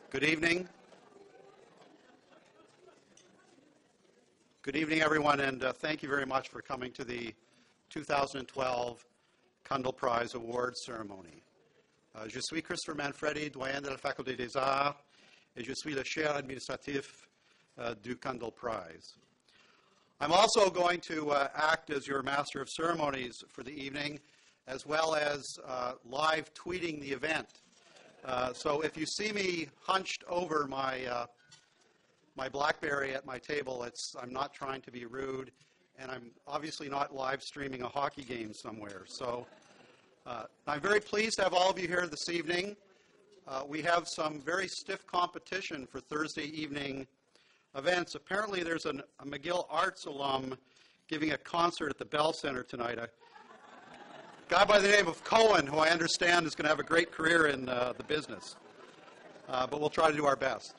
Good evening. Good evening, everyone, and thank you very much for coming to the 2012 Cundill Prize Awards ceremony. Je suis Christopher Manfredi, doyen de la Faculté des Arts, et je suis le chair administratif du Cundill Prize. I'm also going to act as your master of ceremonies for the evening, as well as live tweeting the event. So if you see me hunched over my BlackBerry at my table, I'm not trying to be rude, and I'm obviously not live streaming a hockey game somewhere. So I'm very pleased to have all of you here this evening. We have some very stiff competition for Thursday evening events. Apparently there's a McGill Arts alum giving a concert at the Bell Center tonight. A guy by the name of Cohen, who I understand is going to have a great career in the business. But we'll try to do our best.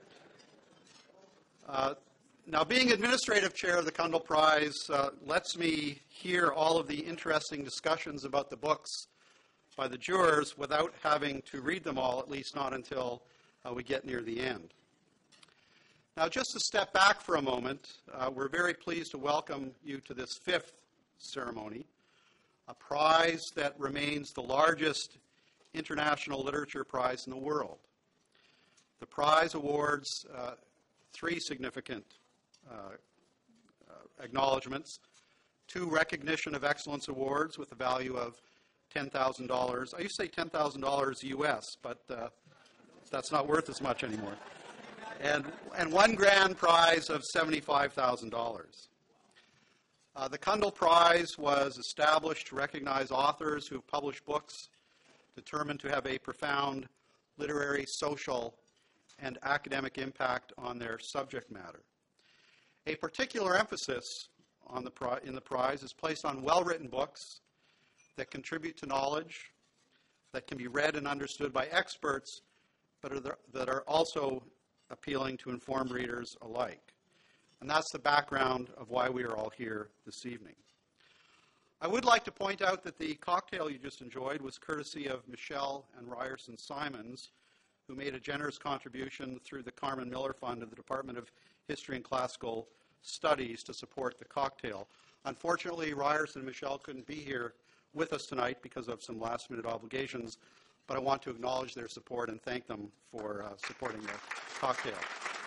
Now, being administrative chair of the Cundill Prize lets me hear all of the interesting discussions about the books by the jurors without having to read them all, at least not until we get near the end. Now, just to step back for a moment, we're very pleased to welcome you to this fifth ceremony, a prize that remains the largest international literature prize in the world. The prize awards three significant acknowledgments, 2 Recognition of Excellence Awards with a value of $10,000. I used to say $10,000 US, but that's not worth as much anymore. And 1 grand prize of $75,000. The Cundill Prize was established to recognize authors who have published books determined to have a profound literary, social, and academic impact on their subject matter. A particular emphasis in the prize is placed on well-written books that contribute to knowledge, that can be read and understood by experts, but that are also appealing to informed readers alike. And that's the background of why we are all here this evening. I would like to point out that the cocktail you just enjoyed was courtesy of Michelle and Ryerson Simons, who made a generous contribution through the Carmen Miller Fund of the Department of History and Classical Studies to support the cocktail. Unfortunately, Ryerson and Michelle couldn't be here with us tonight because of some last-minute obligations, but I want to acknowledge their support and thank them for supporting the cocktail.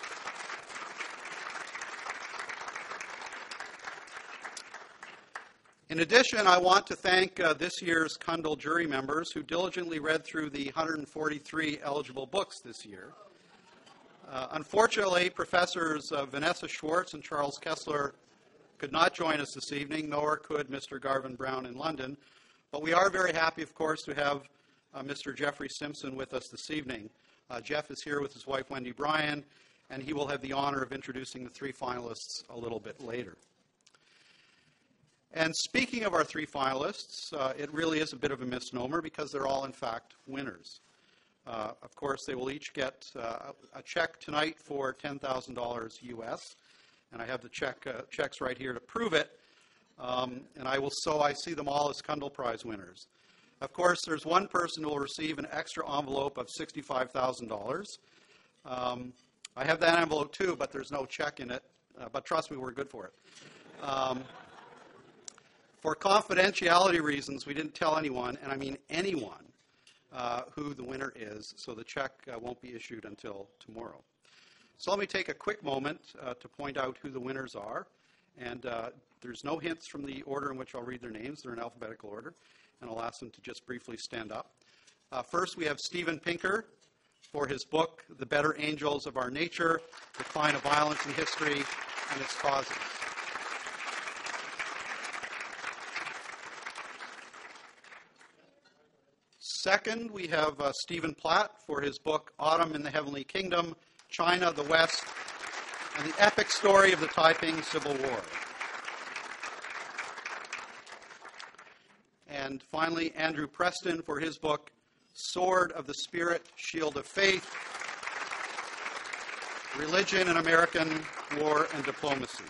In addition, I want to thank this year's Cundill jury members who diligently read through the 143 eligible books this year. Unfortunately, Professors Vanessa Schwartz and Charles Kessler could not join us this evening, nor could Mr. Garvin Brown in London. But we are very happy, of course, to have Mr. Jeffrey Simpson with us this evening. Jeff is here with his wife, Wendy Bryan, and he will have the honor of introducing the 3 finalists a little bit later. And speaking of our 3 finalists, it really is a bit of a misnomer because they're all, in fact, winners. Of course, they will each get a check tonight for $10,000 US, and I have the checks right here to prove it. And I see them all as Cundill Prize winners. Of course, there's one person who will receive an extra envelope of $65,000. I have that envelope too, but there's no check in it. But trust me, we're good for it. For confidentiality reasons, we didn't tell anyone, and I mean anyone, who the winner is, so the check won't be issued until tomorrow. So let me take a quick moment to point out who the winners are. And there's no hints from the order in which I'll read their names. They're in alphabetical order, and I'll ask them to just briefly stand up. First, we have Steven Pinker for his book, The Better Angels of Our Nature, Decline of Violence in History and Its Causes. Second, we have Stephen Platt for his book, Autumn in the Heavenly Kingdom, China, the West, and the Epic Story of the Taiping Civil War. And finally, Andrew Preston for his book, Sword of the Spirit, Shield of Faith, Religion in American War and Diplomacy.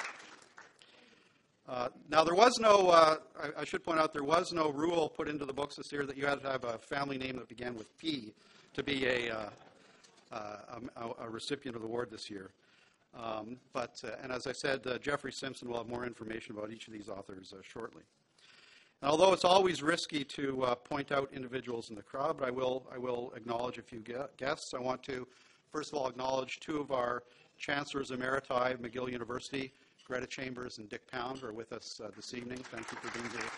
Now, there was no, I should point out, there was no rule put into the books this year that you had to have a family name that began with P to be a a recipient of the award this year. And as I said, Jeffrey Simpson will have more information about each of these authors shortly. And although it's always risky to point out individuals in the crowd, but I will acknowledge a few guests. I want to, first of all, acknowledge two of our Chancellors Emeriti of McGill University, Greta Chambers and Dick Pound, who are with us this evening. Thank you for being here.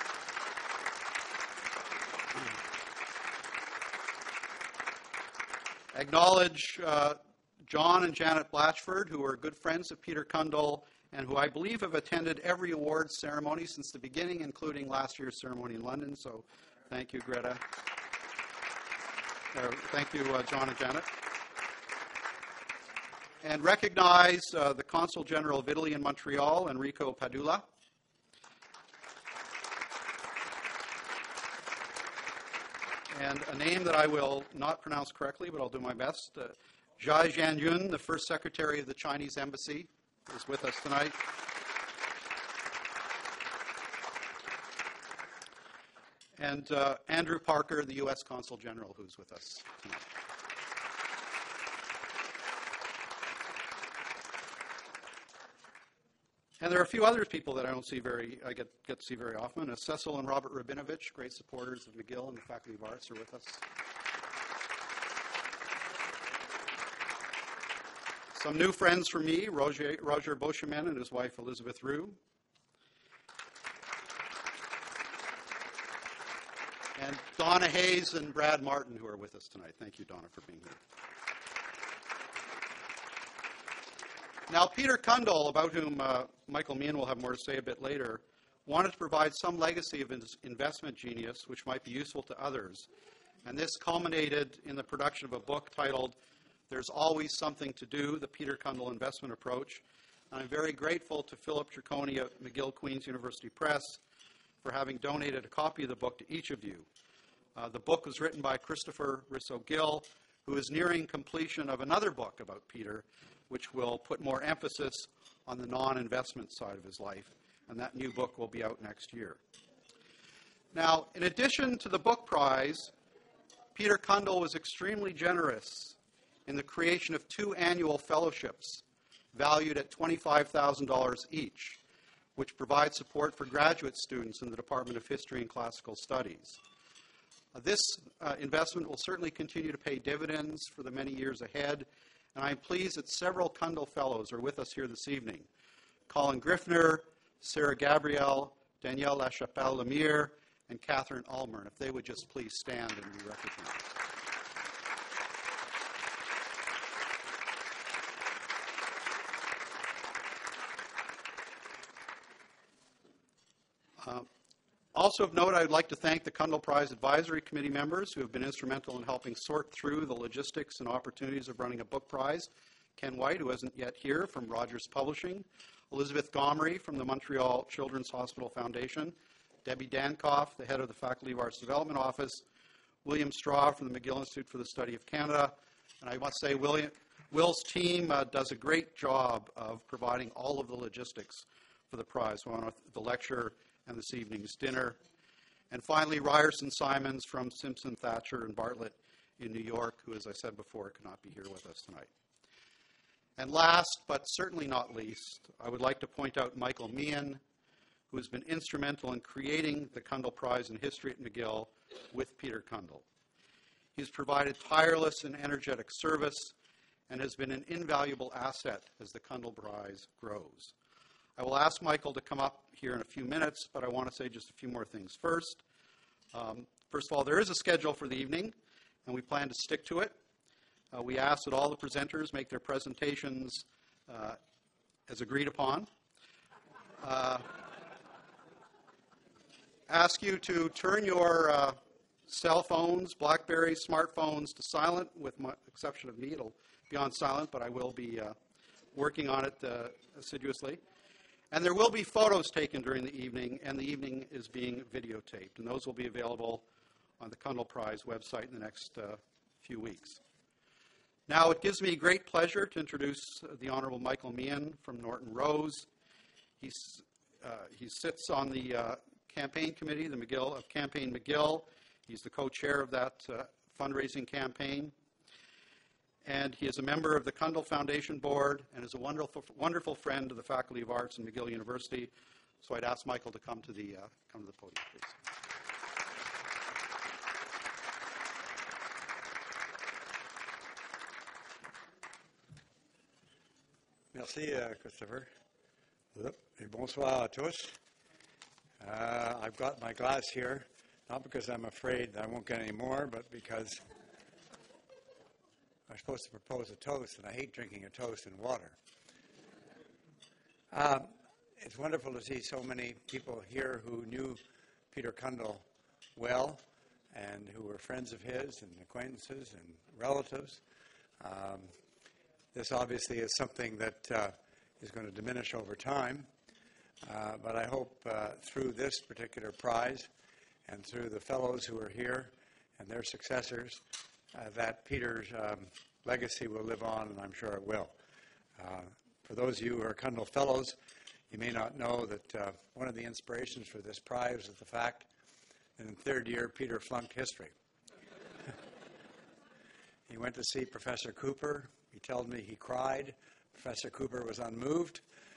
Acknowledge John and Janet Blatchford, who are good friends of Peter Cundall and who I believe have attended every awards ceremony since the beginning, including last year's ceremony in London. So thank you, Greta. Thank you, John and Janet. And recognize the Consul General of Italy in Montreal, Enrico Padula. And a name that I will not pronounce correctly, but I'll do my best. Jia Jianyun, the first secretary of the Chinese embassy, is with us tonight. And Andrew Parker, the U.S. Consul General, who's with us tonight. And there are a few other people that I don't see I get to see very often. Cecil and Robert Rabinovich, great supporters of McGill and the Faculty of Arts, are with us. Some new friends for me, Roger Beauchemin and his wife Elizabeth Rue. And Donna Hayes and Brad Martin, who are with us tonight. Thank you, Donna, for being here. Now, Peter Cundall, about whom Michael Meehan will have more to say a bit later, wanted to provide some legacy of investment genius which might be useful to others. And this culminated in the production of a book titled There's Always Something to Do, the Peter Cundall Investment Approach. And I'm very grateful to Philip Trecconi at McGill Queen's University Press for having donated a copy of the book to each of you. The book was written by Christopher Risso-Gill, who is nearing completion of another book about Peter, which will put more emphasis on the non-investment side of his life. And that new book will be out next year. Now, in addition to the book prize, Peter Cundall was extremely generous in the creation of 2 annual fellowships valued at $25,000 each, which provide support for graduate students in the Department of History and Classical Studies. This investment will certainly continue to pay dividends for the many years ahead, and I'm pleased that several Cundall Fellows are with us here this evening. Colin Griffner, Sarah Gabrielle, Danielle Lachapelle-Lemire, and Catherine Ulmer. If they would just please stand and be recognized. Also of note, I would like to thank the Cundall Prize Advisory Committee members who have been instrumental in helping sort through the logistics and opportunities of running a book prize. Ken White, who isn't yet here, from Rogers Publishing. Elizabeth Gomery from the Montreal Children's Hospital Foundation. Debbie Dankoff, the head of the Faculty of Arts Development Office. William Straw from the McGill Institute for the Study of Canada. And I must say, Will's team does a great job of providing all of the logistics for the prize, the lecture and this evening's dinner. And finally, Ryerson Simons from Simpson Thacher and Bartlett in New York, who, as I said before, could not be here with us tonight. And last, but certainly not least, I would like to point out Michael Meehan, who has been instrumental in creating the Cundall Prize in History at McGill with Peter Cundall. He's provided tireless and energetic service and has been an invaluable asset as the Cundall Prize grows. I will ask Michael to come up here in a few minutes, but I want to say just a few more things first. First of all, there is a schedule for the evening, and we plan to stick to it. We ask that all the presenters make their presentations as agreed upon. Ask you to turn your cell phones, BlackBerry, smartphones to silent, with the exception of me. It'll be on silent, but I will be working on it assiduously. And there will be photos taken during the evening, and the evening is being videotaped. And those will be available on the Cundall Prize website in the next few weeks. Now, it gives me great pleasure to introduce the Honorable Michael Meehan from Norton Rose. He sits on the campaign committee, the McGill of Campaign McGill. He's the co-chair of that fundraising campaign. and he is a member of the Cundill Foundation Board and is a wonderful friend to the Faculty of Arts in McGill University. So I'd ask Michael to come to the podium, please. Merci, Christopher. Et bonsoir à tous. I've got my glass here, not because I'm afraid I won't get any more, but because I'm supposed to propose a toast, and I hate drinking a toast in water. It's wonderful to see so many people here who knew Peter Cundill well and who were friends of his and acquaintances and relatives. This obviously is something that is going to diminish over time, but I hope through this particular prize and through the fellows who are here and their successors that Peter's legacy will live on, and I'm sure it will. For those of you who are Cundill Fellows, you may not know that one of the inspirations for this prize is the fact that in third year Peter flunked history. He went to see Professor Cooper. He told me he cried. Professor Cooper was unmoved.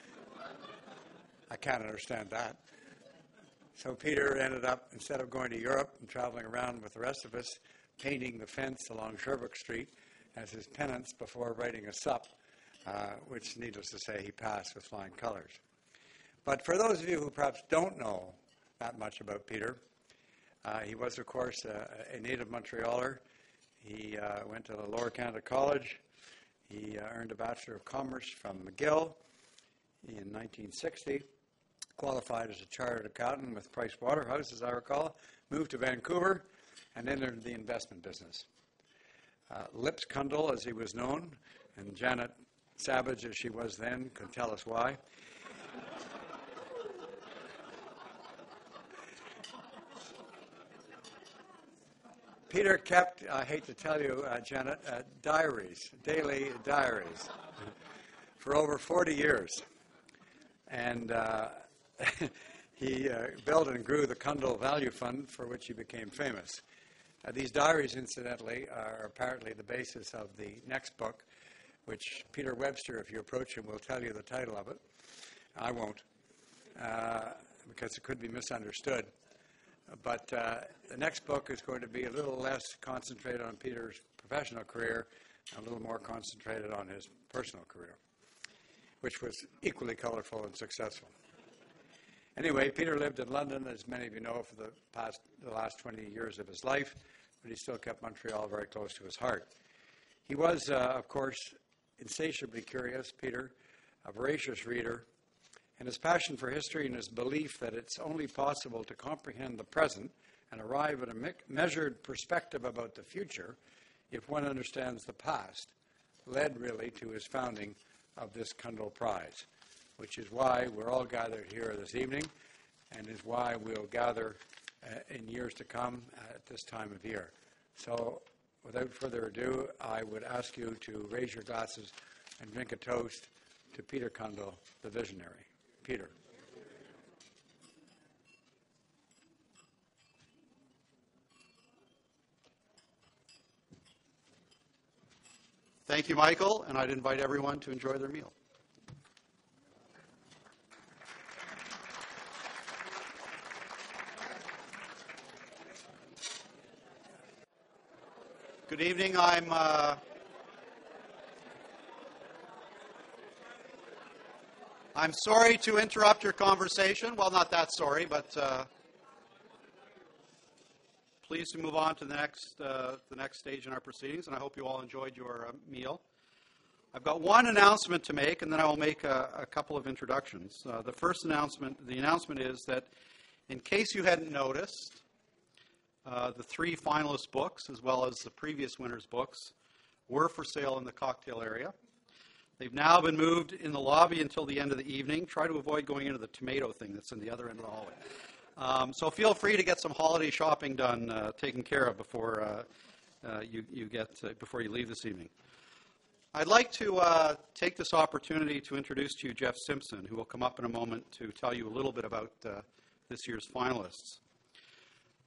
I can't understand that. So Peter ended up, instead of going to Europe and traveling around with the rest of us, painting the fence along Sherbrooke Street as his penance before writing a sup, which, needless to say, he passed with flying colors. But for those of you who perhaps don't know that much about Peter, he was, of course, a native Montrealer. He went to the Lower Canada College. He earned a Bachelor of Commerce from McGill in 1960, qualified as a chartered accountant with Price Waterhouse, as I recall, moved to Vancouver, and entered the investment business. Lips Cundill, as he was known, and Janet Savage, as she was then, could tell us why. Peter kept, I hate to tell you, Janet, diaries, daily diaries, for over 40 years. And he built and grew the Cundill Value Fund, for which he became famous. These diaries, incidentally, are apparently the basis of the next book, which Peter Webster, if you approach him, will tell you the title of it. I won't, because it could be misunderstood. But the next book is going to be a little less concentrated on Peter's professional career, and a little more concentrated on his personal career, which was equally colorful and successful. Anyway, Peter lived in London, as many of you know, for the last 20 years of his life, but he still kept Montreal very close to his heart. He was, of course, insatiably curious, Peter, a voracious reader, and his passion for history and his belief that it's only possible to comprehend the present and arrive at a measured perspective about the future if one understands the past led really to his founding of this Cundill Prize, which is why we're all gathered here this evening and is why we'll gather in years to come at this time of year. So without further ado, I would ask you to raise your glasses and drink a toast to Peter Cundill, the visionary. Peter. Thank you, Michael, and I'd invite everyone to enjoy their meal. Good evening. I'm sorry to interrupt your conversation. Well, not that sorry, but pleased to move on to the next stage in our proceedings, and I hope you all enjoyed your meal. I've got one announcement to make, and then I will make a couple of introductions. The announcement is that in case you hadn't noticed, the three finalist books, as well as the previous winners' books, were for sale in the cocktail area. They've now been moved in the lobby until the end of the evening. Try to avoid going into the tomato thing that's in the other end of the hallway. So feel free to get some holiday shopping done, taken care of before before you leave this evening. I'd like to take this opportunity to introduce to you Jeff Simpson, who will come up in a moment to tell you a little bit about this year's finalists.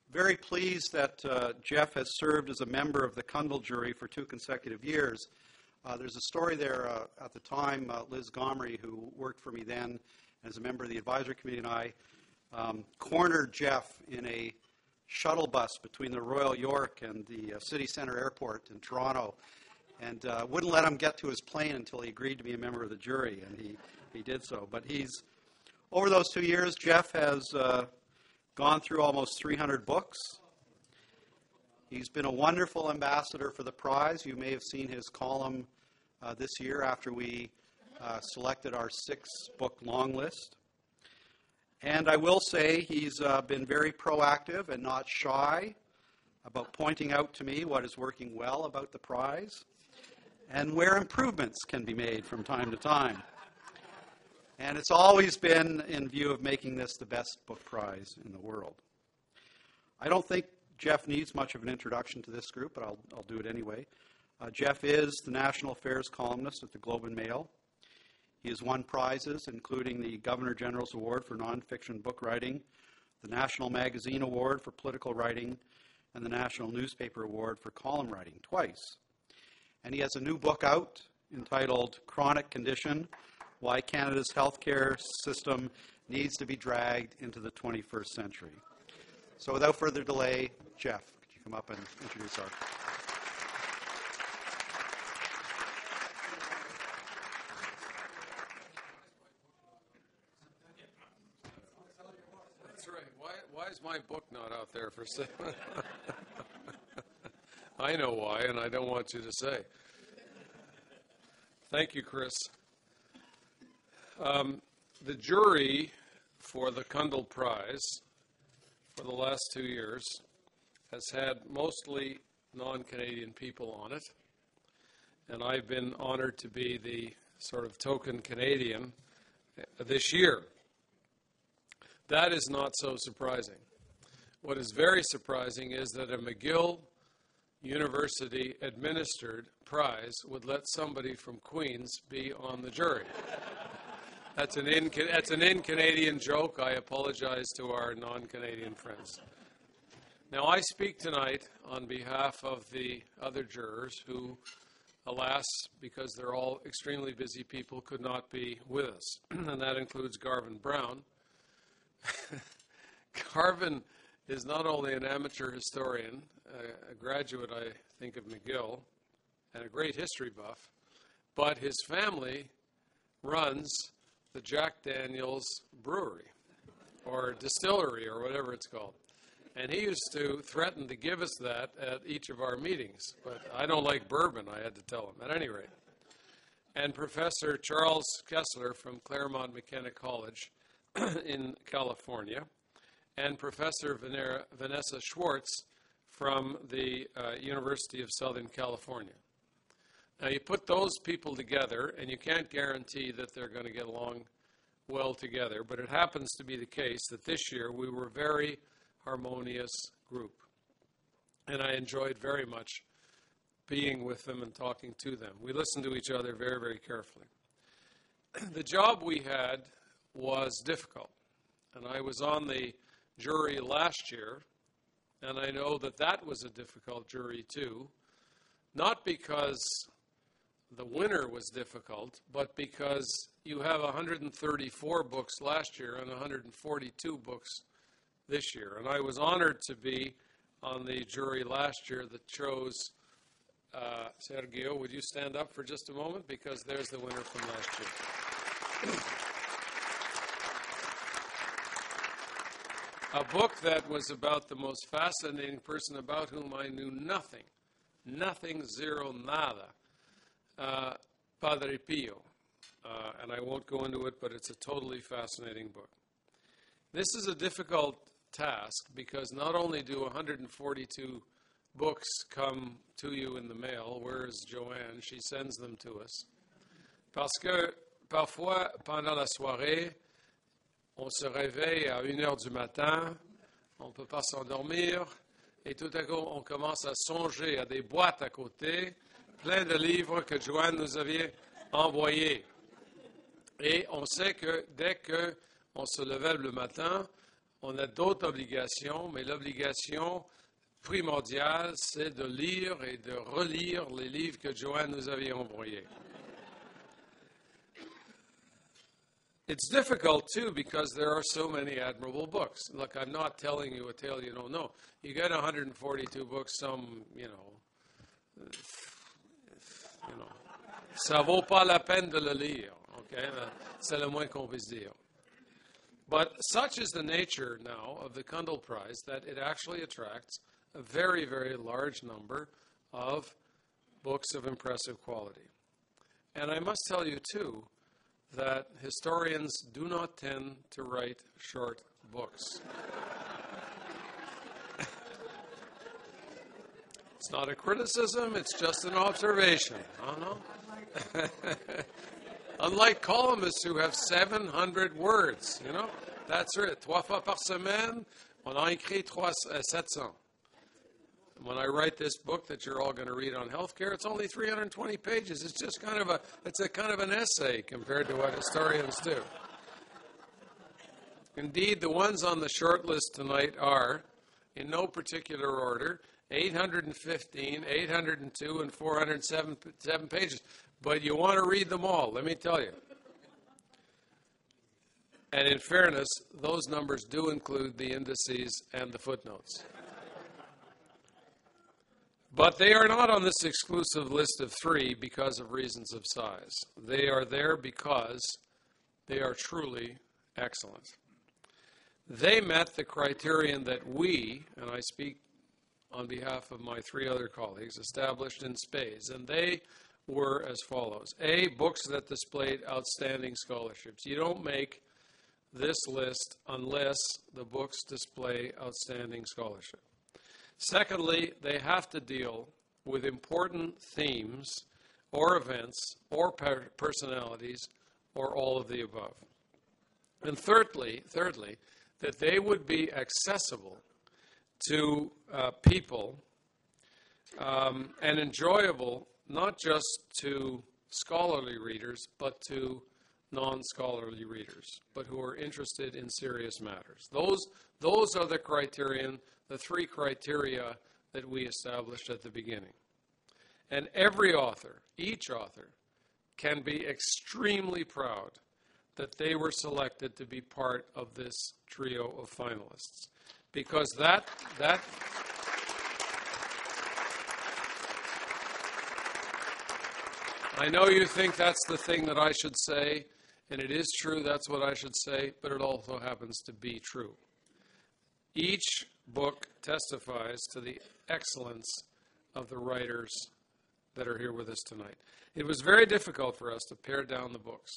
very pleased that Jeff has served as a member of the Cundall jury for 2 consecutive years. There's a story there at the time, Liz Gomery, who worked for me then as a member of the advisory committee, and I cornered Jeff in a shuttle bus between the Royal York and the City Centre Airport in Toronto, and wouldn't let him get to his plane until he agreed to be a member of the jury, and he did so. But over those 2 years, Jeff has gone through almost 300 books. He's been a wonderful ambassador for the prize. You may have seen his column this year after we selected our 6-book long list. And I will say he's been very proactive and not shy about pointing out to me what is working well about the prize and where improvements can be made from time to time. And it's always been in view of making this the best book prize in the world. I don't think Jeff needs much of an introduction to this group, but I'll do it anyway. Jeff is the National Affairs columnist at the Globe and Mail. He has won prizes, including the Governor General's Award for Nonfiction Book Writing, the National Magazine Award for Political Writing, and the National Newspaper Award for Column Writing twice. And he has a new book out entitled Chronic Condition: Why Canada's Healthcare System Needs to be Dragged into the 21st Century. So without further delay, Jeff, could you come up and introduce our... That's right. Why is my book not out there for sale? I know why, and I don't want you to say. Thank you, Chris. The jury for the Cundall Prize for the last 2 years has had mostly non-Canadian people on it, and I've been honored to be the sort of token Canadian this year. That is not so surprising. What is very surprising is that a McGill University administered prize would let somebody from Queens be on the jury. That's an in-Canadian joke. I apologize to our non-Canadian friends. Now, I speak tonight on behalf of the other jurors who, alas, because they're all extremely busy people, could not be with us. And that includes Garvin Brown. Garvin is not only an amateur historian, a graduate, I think, of McGill, and a great history buff, but his family runs the Jack Daniels Brewery, or distillery, or whatever it's called. And he used to threaten to give us that at each of our meetings, but I don't like bourbon, I had to tell him, at any rate. And Professor Charles Kessler from Claremont McKenna College in California, and Professor Vanessa Schwartz from the University of Southern California. Now, you put those people together, and you can't guarantee that they're going to get along well together, but it happens to be the case that this year we were a very harmonious group, and I enjoyed very much being with them and talking to them. We listened to each other very, very carefully. The job we had was difficult, and I was on the jury last year, and I know that that was a difficult jury too, not because the winner was difficult, but because you have 134 books last year and 142 books this year. And I was honored to be on the jury last year that chose, Sergio, would you stand up for just a moment? Because there's the winner from last year. A book that was about the most fascinating person about whom I knew nothing, zero, nada, Padre Pio. And I won't go into it, but it's a totally fascinating book. This is a difficult task because not only do 142 books come to you in the mail, where is Joanne? She sends them to us. Parce que parfois, pendant la soirée, on se réveille à 1h du matin, on ne peut pas s'endormir, et tout à coup, on commence à songer à des boîtes à côté, plein de livres que Joanne nous avait envoyés. Et on sait que dès qu'on se levait le matin, On a d'autres obligations, mais l'obligation primordiale, c'est de lire et de relire les livres que Joanne nous avait envoyés. It's difficult, too, because there are so many admirable books. Look, I'm not telling you a tale you don't know. You get 142 books, some, ça vaut pas la peine de le lire, okay? C'est le moins qu'on puisse dire. But such is the nature now of the Cundill Prize that it actually attracts a very, very large number of books of impressive quality. And I must tell you, too, that historians do not tend to write short books. It's not a criticism, it's just an observation. Oh, no? Unlike columnists who have 700 words, That's it. 3 fois par semaine, on a écrit 700. When I write this book that you're all going to read on healthcare, it's only 320 pages. It's just kind of an essay compared to what historians do. Indeed, the ones on the short list tonight are, in no particular order, 815, 802, and 407 pages. But you want to read them all, let me tell you. And in fairness, those numbers do include the indices and the footnotes. But they are not on this exclusive list of 3 because of reasons of size. They are there because they are truly excellent. They met the criterion that we, and I speak on behalf of my 3 other colleagues, established in spades, and they were as follows. A, books that displayed outstanding scholarships. You don't make this list unless the books display outstanding scholarship. Secondly, they have to deal with important themes or events or personalities or all of the above. And thirdly, that they would be accessible to people and enjoyable not just to scholarly readers, but to non-scholarly readers, but who are interested in serious matters. Those are the criterion, the 3 criteria that we established at the beginning. And every author, each author, can be extremely proud that they were selected to be part of this trio of finalists. Because that I know you think that's the thing that I should say, and it is true, that's what I should say, but it also happens to be true. Each book testifies to the excellence of the writers that are here with us tonight. It was very difficult for us to pare down the books.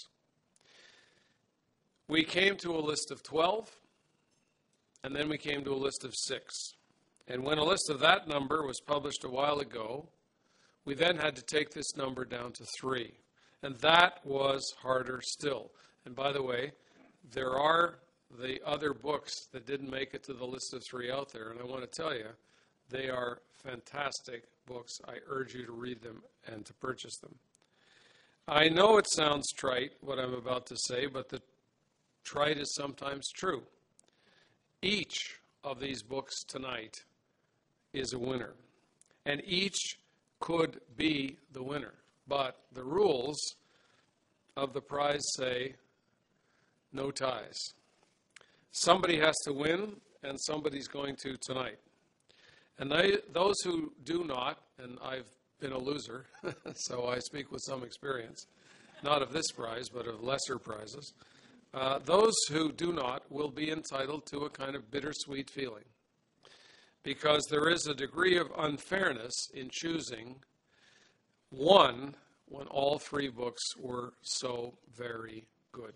We came to a list of 12, and then we came to a list of 6. And when a list of that number was published a while ago, we then had to take this number down to 3. And that was harder still. And by the way, there are the other books that didn't make it to the list of 3 out there. And I want to tell you, they are fantastic books. I urge you to read them and to purchase them. I know it sounds trite, what I'm about to say, but the trite is sometimes true. Each of these books tonight is a winner. And each could be the winner. But the rules of the prize say no ties. Somebody has to win, and somebody's going to tonight. And those who do not, and I've been a loser, so I speak with some experience, not of this prize, but of lesser prizes, those who do not will be entitled to a kind of bittersweet feeling. Because there is a degree of unfairness in choosing one when all 3 books were so very good.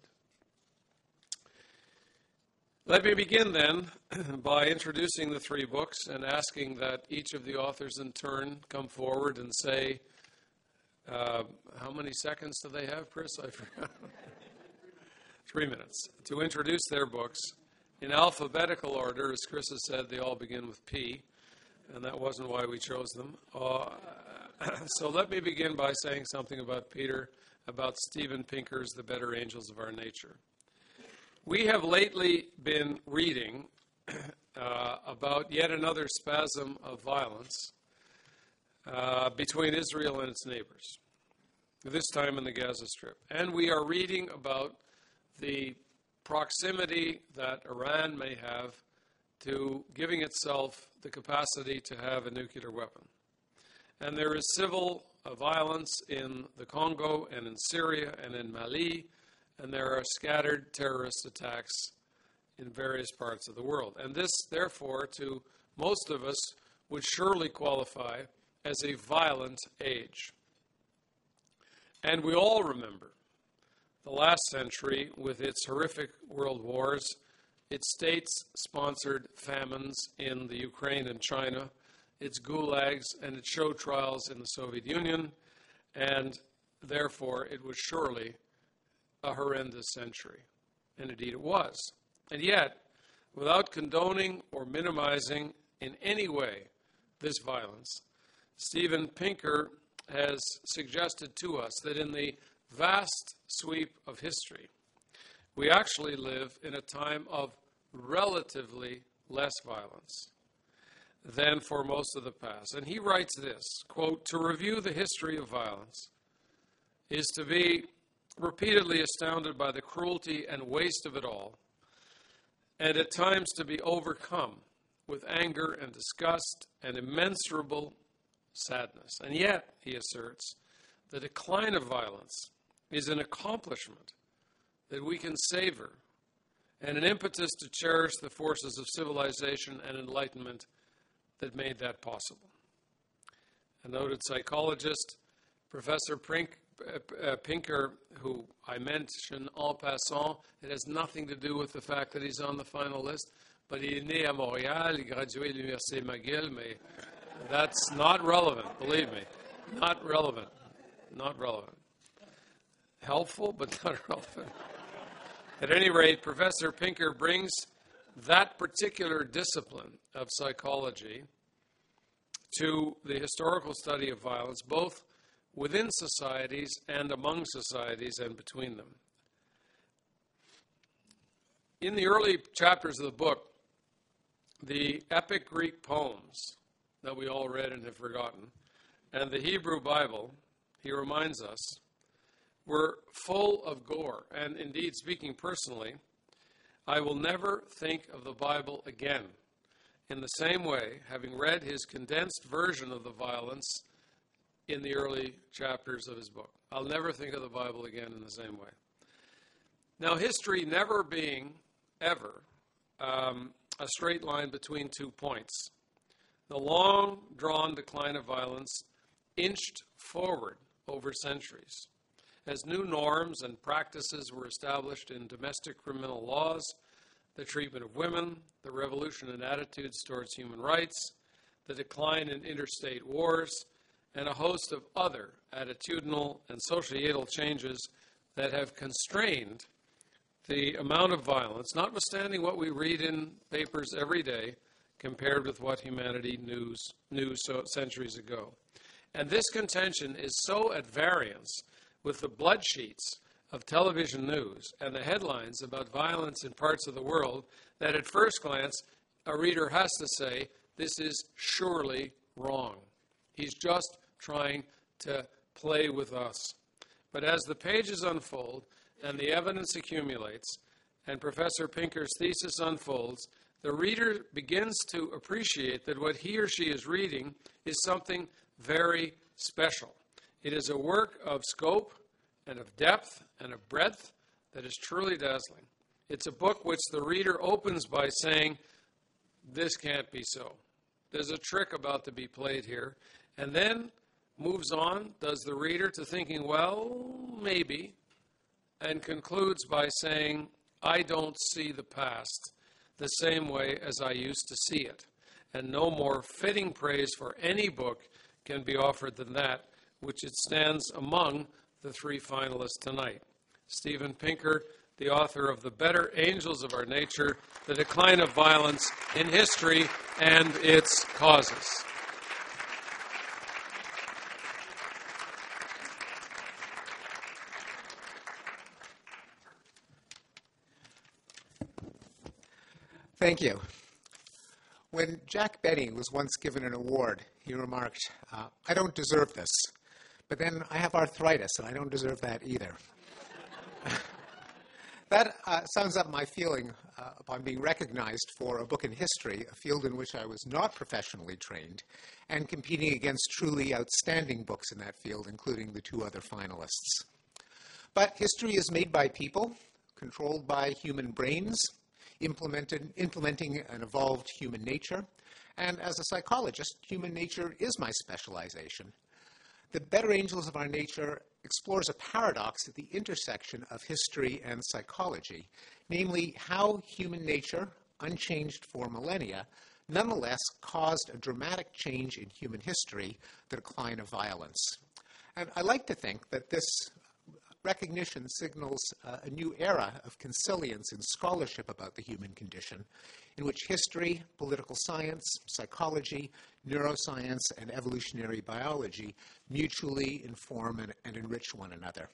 Let me begin then by introducing the 3 books and asking that each of the authors in turn come forward and say, how many seconds do they have, Chris? I forgot. 3 minutes. To introduce their books in alphabetical order. As Chris has said, they all begin with P, and that wasn't why we chose them. So let me begin by saying something about Peter, about Steven Pinker's The Better Angels of Our Nature. We have lately been reading about yet another spasm of violence between Israel and its neighbors, this time in the Gaza Strip. And we are reading about the proximity that Iran may have to giving itself the capacity to have a nuclear weapon. And there is civil violence in the Congo and in Syria and in Mali, and there are scattered terrorist attacks in various parts of the world. And this, therefore, to most of us, would surely qualify as a violent age. And we all remember the last century with its horrific world wars, its state-sponsored famines in the Ukraine and China, its gulags and its show trials in the Soviet Union, and therefore it was surely a horrendous century. And indeed it was. And yet, without condoning or minimizing in any way this violence, Steven Pinker has suggested to us that in the vast sweep of history, we actually live in a time of relatively less violence than for most of the past. And he writes this, quote, "To review the history of violence is to be repeatedly astounded by the cruelty and waste of it all, and at times to be overcome with anger and disgust and immeasurable sadness. And yet," he asserts, "the decline of violence is an accomplishment that we can savor and an impetus to cherish the forces of civilization and enlightenment that made that possible." A noted psychologist, Professor Pinker, who I mention en passant, it has nothing to do with the fact that he's on the final list, but he est né à Montréal, il gradué de l'Université McGill, mais that's not relevant, believe me. Not relevant. Not relevant. Helpful, but not relevant. At any rate, Professor Pinker brings that particular discipline of psychology to the historical study of violence, both within societies and among societies and between them. In the early chapters of the book, the epic Greek poems that we all read and have forgotten, and the Hebrew Bible, he reminds us, were full of gore. And indeed, speaking personally, I will never think of the Bible again in the same way, having read his condensed version of the violence in the early chapters of his book. I'll never think of the Bible again in the same way. Now, history never being, ever, a straight line between 2 points, the long-drawn decline of violence inched forward over centuries as new norms and practices were established in domestic criminal laws, the treatment of women, the revolution in attitudes towards human rights, the decline in interstate wars, and a host of other attitudinal and societal changes that have constrained the amount of violence, notwithstanding what we read in papers every day, compared with what humanity knew centuries ago. And this contention is so at variance with the blood sheets of television news and the headlines about violence in parts of the world that at first glance a reader has to say, this is surely wrong. He's just trying to play with us. But as the pages unfold and the evidence accumulates and Professor Pinker's thesis unfolds, the reader begins to appreciate that what he or she is reading is something very special. It is a work of scope and of depth and of breadth that is truly dazzling. It's a book which the reader opens by saying, this can't be so. There's a trick about to be played here. And then moves on, does the reader, to thinking, well, maybe, and concludes by saying, I don't see the past the same way as I used to see it. And no more fitting praise for any book can be offered than that, which it stands among the 3 finalists tonight. Steven Pinker, the author of The Better Angels of Our Nature, The Decline of Violence in History and Its Causes. Thank you. When Jack Benny was once given an award, he remarked, I don't deserve this, but then I have arthritis and I don't deserve that either. That sums up my feeling upon being recognized for a book in history, a field in which I was not professionally trained, and competing against truly outstanding books in that field, including the two other finalists. But history is made by people, controlled by human brains, implementing an evolved human nature, and as a psychologist, human nature is my specialization. The Better Angels of Our Nature explores a paradox at the intersection of history and psychology, namely how human nature, unchanged for millennia, nonetheless caused a dramatic change in human history, the decline of violence. And I like to think that this recognition signals a new era of consilience in scholarship about the human condition, in which history, political science, psychology, neuroscience, and evolutionary biology mutually inform and enrich one another.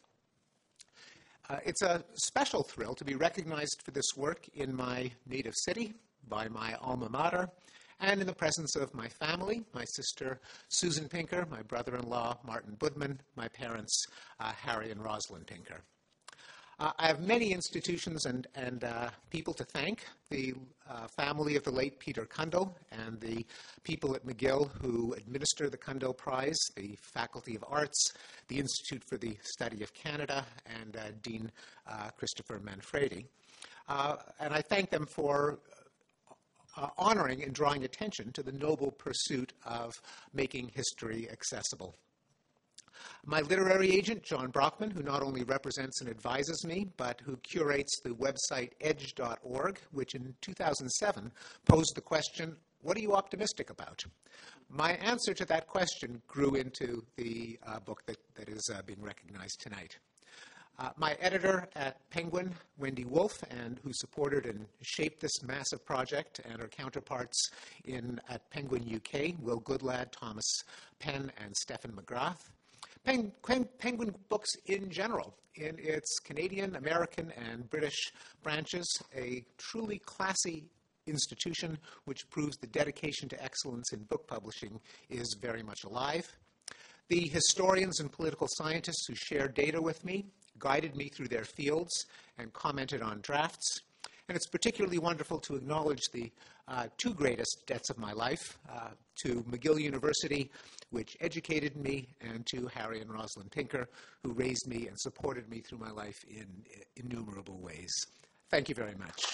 It's a special thrill to be recognized for this work in my native city, by my alma mater, and in the presence of my family, my sister Susan Pinker, my brother-in-law Martin Budman, my parents Harry and Rosalind Pinker. I have many institutions and people to thank, the family of the late Peter Cundall and the people at McGill who administer the Cundall Prize, the Faculty of Arts, the Institute for the Study of Canada, and Dean Christopher Manfredi. And I thank them for honoring and drawing attention to the noble pursuit of making history accessible. My literary agent, John Brockman, who not only represents and advises me, but who curates the website edge.org, which in 2007 posed the question, what are you optimistic about? My answer to that question grew into the book that is being recognized tonight. My editor at Penguin, Wendy Wolfe, and who supported and shaped this massive project, and her counterparts at Penguin UK, Will Goodlad, Thomas Penn, and Stephen McGrath. Penguin Books in general, in its Canadian, American, and British branches, a truly classy institution which proves the dedication to excellence in book publishing is very much alive. The historians and political scientists who shared data with me, guided me through their fields, and commented on drafts. And it's particularly wonderful to acknowledge the two greatest debts of my life, to McGill University, which educated me, and to Harry and Rosalind Pinker, who raised me and supported me through my life in innumerable ways. Thank you very much.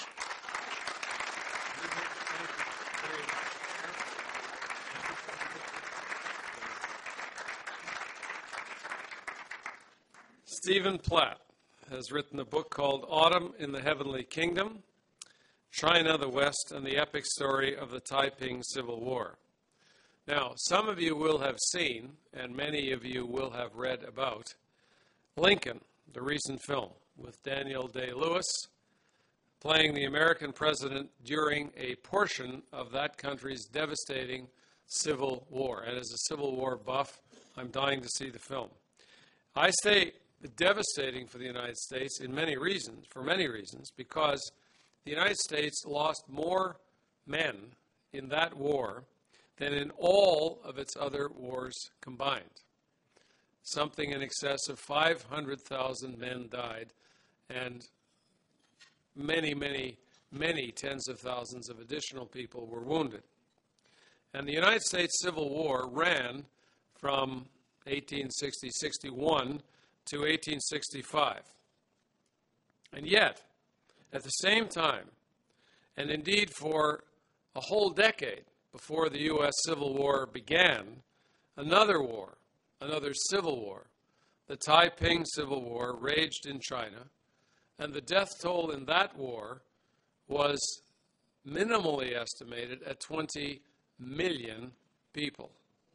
Stephen Platt has written a book called Autumn in the Heavenly Kingdom, China, the West, and the Epic Story of the Taiping Civil War. Now, some of you will have seen, and many of you will have read about, Lincoln, the recent film, with Daniel Day-Lewis playing the American president during a portion of that country's devastating Civil War. And as a Civil War buff, I'm dying to see the film. I say devastating for the United States for many reasons, because the United States lost more men in that war than in all of its other wars combined. Something in excess of 500,000 men died, and many, many, many tens of thousands of additional people were wounded. And the United States Civil War ran from 1860-61 to 1865. And yet, at the same time, and indeed for a whole decade before the U.S. Civil War began, another war, another civil war, the Taiping Civil War, raged in China, and the death toll in that war was minimally estimated at 20 million people.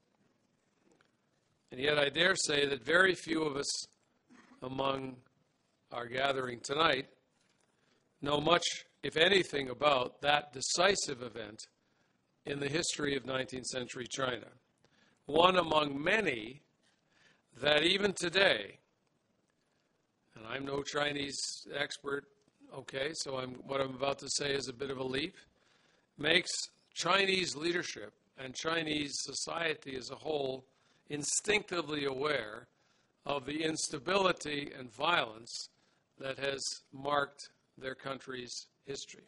And yet I dare say that very few of us among our gathering tonight know much, if anything, about that decisive event in the history of 19th century China. One among many that even today, and I'm no Chinese expert, okay, so what I'm about to say is a bit of a leap, makes Chinese leadership and Chinese society as a whole instinctively aware of the instability and violence that has marked their country's history.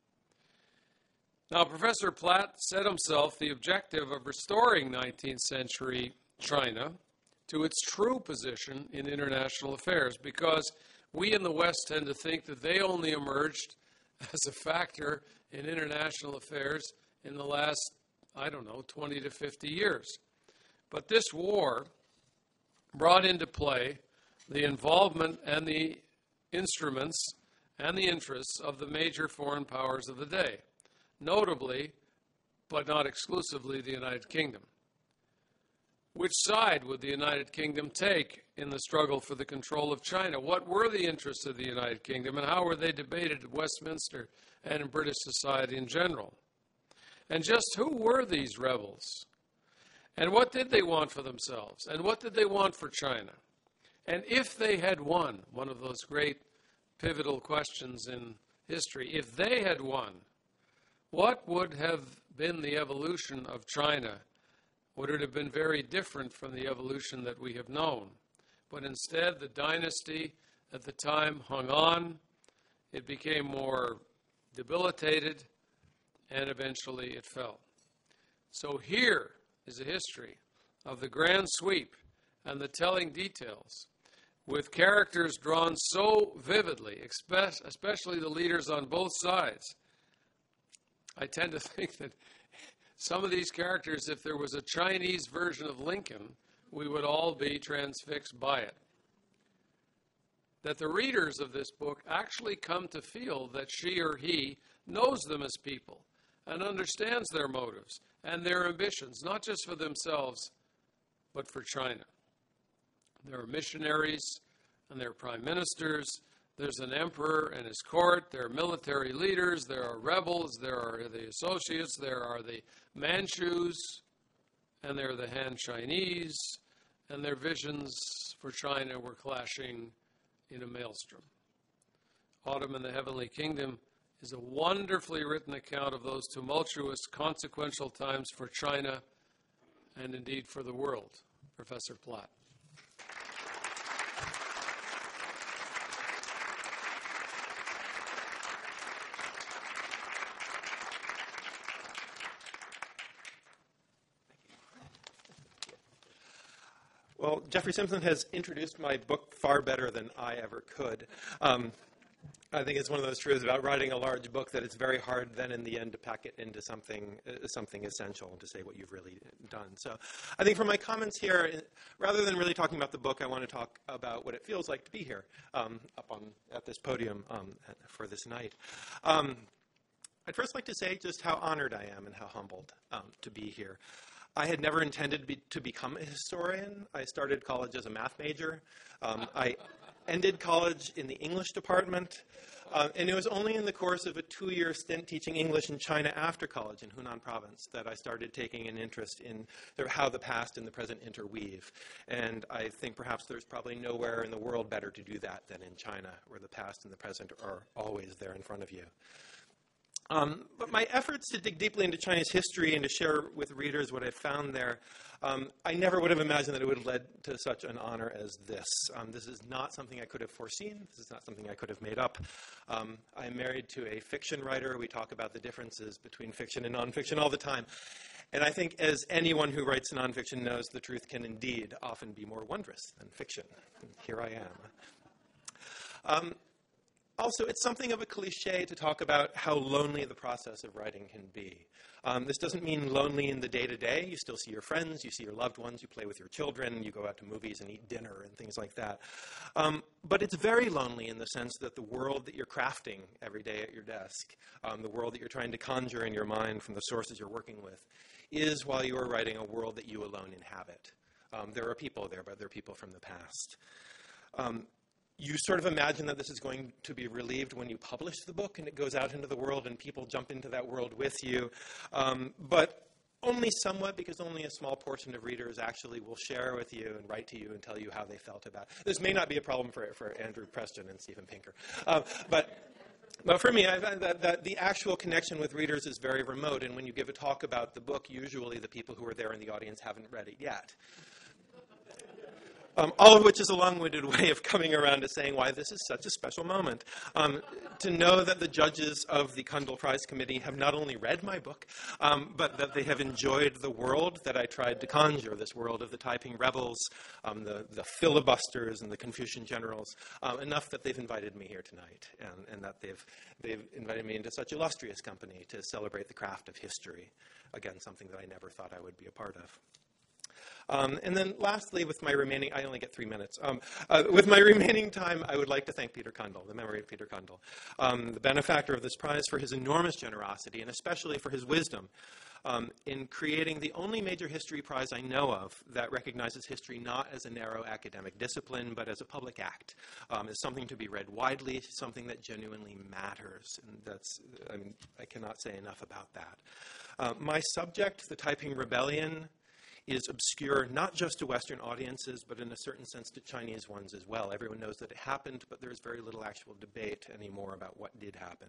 Now, Professor Platt set himself the objective of restoring 19th century China to its true position in international affairs, because we in the West tend to think that they only emerged as a factor in international affairs in the last, 20 to 50 years. But this war brought into play the involvement and the instruments and the interests of the major foreign powers of the day, notably, but not exclusively, the United Kingdom. Which side would the United Kingdom take in the struggle for the control of China? What were the interests of the United Kingdom, and how were they debated at Westminster and in British society in general? And just who were these rebels? And what did they want for themselves? And what did they want for China? And if they had won, one of those great pivotal questions in history, if they had won, what would have been the evolution of China? Would it have been very different from the evolution that we have known? But instead, the dynasty at the time hung on. It became more debilitated, and eventually it fell. So here is a history of the grand sweep and the telling details, with characters drawn so vividly, especially the leaders on both sides. I tend to think that some of these characters, if there was a Chinese version of Lincoln, we would all be transfixed by it. That the readers of this book actually come to feel that she or he knows them as people and understands their motives and their ambitions, not just for themselves, but for China. There are missionaries and there are prime ministers. There's an emperor and his court. There are military leaders. There are rebels. There are the associates. There are the Manchus. And there are the Han Chinese. And their visions for China were clashing in a maelstrom. Autumn in the Heavenly Kingdom is a wonderfully written account of those tumultuous, consequential times for China and indeed for the world. Professor Platt. Well, Jeffrey Simpson has introduced my book far better than I ever could. I think it's one of those truths about writing a large book that it's very hard then in the end to pack it into something essential and to say what you've really done. So I think for my comments here, rather than really talking about the book, I want to talk about what it feels like to be here at this podium for this night. I'd first like to say just how honored I am and how humbled to be here. I had never intended to become a historian. I started college as a math major. I ended college in the English department. And it was only in the course of a 2-year stint teaching English in China after college in Hunan province that I started taking an interest in how the past and the present interweave. And I think perhaps there's probably nowhere in the world better to do that than in China, where the past and the present are always there in front of you. But my efforts to dig deeply into China's history and to share with readers what I found there, I never would have imagined that it would have led to such an honor as this. This is not something I could have foreseen. This is not something I could have made up. I'm married to a fiction writer. We talk about the differences between fiction and nonfiction all the time. And I think as anyone who writes nonfiction knows, the truth can indeed often be more wondrous than fiction. And here I am. Also, it's something of a cliche to talk about how lonely the process of writing can be. This doesn't mean lonely in the day-to-day. You still see your friends, you see your loved ones, you play with your children, you go out to movies and eat dinner and things like that. But it's very lonely in the sense that the world that you're crafting every day at your desk, the world that you're trying to conjure in your mind from the sources you're working with, is, while you are writing, a world that you alone inhabit. There are people there, but they're people from the past. You sort of imagine that this is going to be relieved when you publish the book and it goes out into the world and people jump into that world with you. But only somewhat, because only a small portion of readers actually will share with you and write to you and tell you how they felt about it. This may not be a problem for Andrew Preston and Steven Pinker. But But for me, I find that the actual connection with readers is very remote, and when you give a talk about the book, usually the people who are there in the audience haven't read it yet. All of which is a long-winded way of coming around to saying why this is such a special moment. To know that the judges of the Kundal Prize Committee have not only read my book, but that they have enjoyed the world that I tried to conjure, this world of the Taiping rebels, the filibusters, and the Confucian generals, enough that they've invited me here tonight, and that they've invited me into such illustrious company to celebrate the craft of history. Again, something that I never thought I would be a part of. And then lastly, with my remaining, I only get 3 minutes. With my remaining time, I would like to thank Peter Kundal, the memory of Peter Kundal, the benefactor of this prize, for his enormous generosity and especially for his wisdom in creating the only major history prize I know of that recognizes history not as a narrow academic discipline, but as a public act, as something to be read widely, something that genuinely matters. And that's, I cannot say enough about that. My subject, the Taiping Rebellion, is obscure not just to Western audiences, but in a certain sense to Chinese ones as well. Everyone knows that it happened, but there's very little actual debate anymore about what did happen.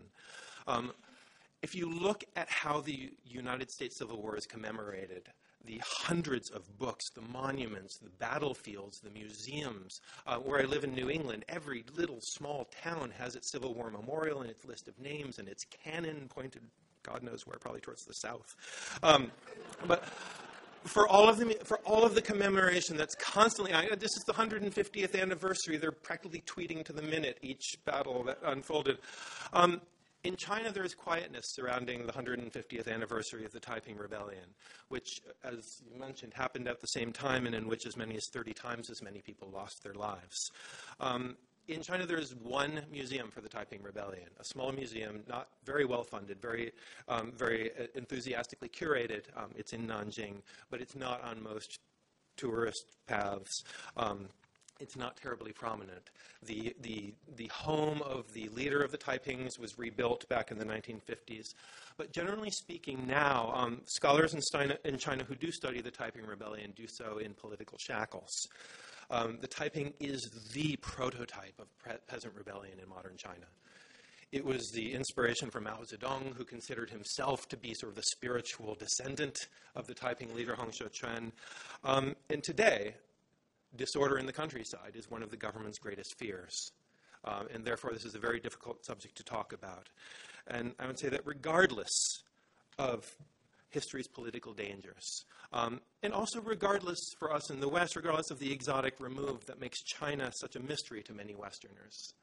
If you look at how the United States Civil War is commemorated, the hundreds of books, the monuments, the battlefields, the museums. Where I live in New England, every little small town has its Civil War memorial and its list of names and its cannon pointed, God knows where, probably towards the south. But for all of the commemoration that's constantly, this is the 150th anniversary. They're practically tweeting to the minute each battle that unfolded. In China, there is quietness surrounding the 150th anniversary of the Taiping Rebellion, which, as you mentioned, happened at the same time and in which as many as 30 times as many people lost their lives. In China, there is one museum for the Taiping Rebellion, a small museum, not very well funded, very enthusiastically curated. It's in Nanjing, but it's not on most tourist paths. It's not terribly prominent. The home of the leader of the Taipings was rebuilt back in the 1950s. But generally speaking now, scholars in China who do study the Taiping Rebellion do so in political shackles. The Taiping is the prototype of peasant rebellion in modern China. It was the inspiration for Mao Zedong, who considered himself to be sort of the spiritual descendant of the Taiping leader Heng Shechuan. And today, disorder in the countryside is one of the government's greatest fears. And therefore, this is a very difficult subject to talk about. And I would say that regardless of history's political dangers, and also regardless for us in the West, regardless of the exotic remove that makes China such a mystery to many Westerners,